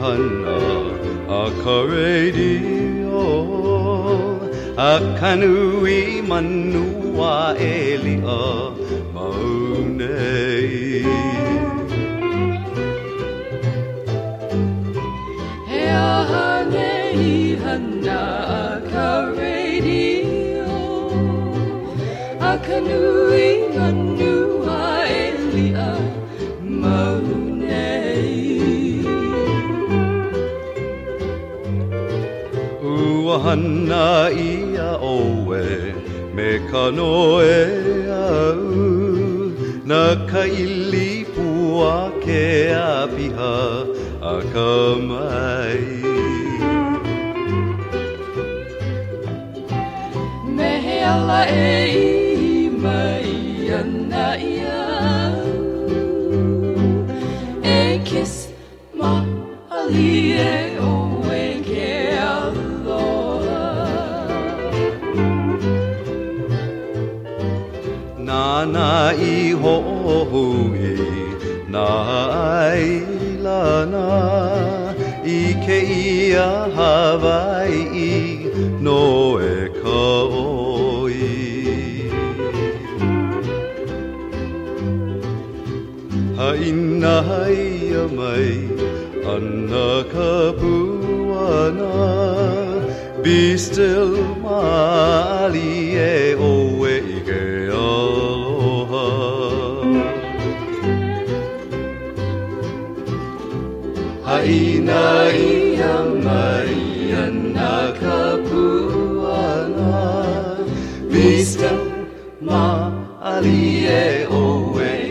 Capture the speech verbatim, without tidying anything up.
Ohana Akaradio Akanui Manua Elia Maunei He ahanei hana Akaradio Akanui Manua Elia Maunei Uahana ia oe me kanoe au na kaili pua ke apiha a kamai Me he ala e i mai ana ia E kiss ma ali e oe ke aloha Nana i ho'ohui na ailana I ke ia Hawaii no e ka oi Haina haia mai ana ka puana Be still mali e oe I ke aloha Haina ia mai ana ka puana Be still mali e oe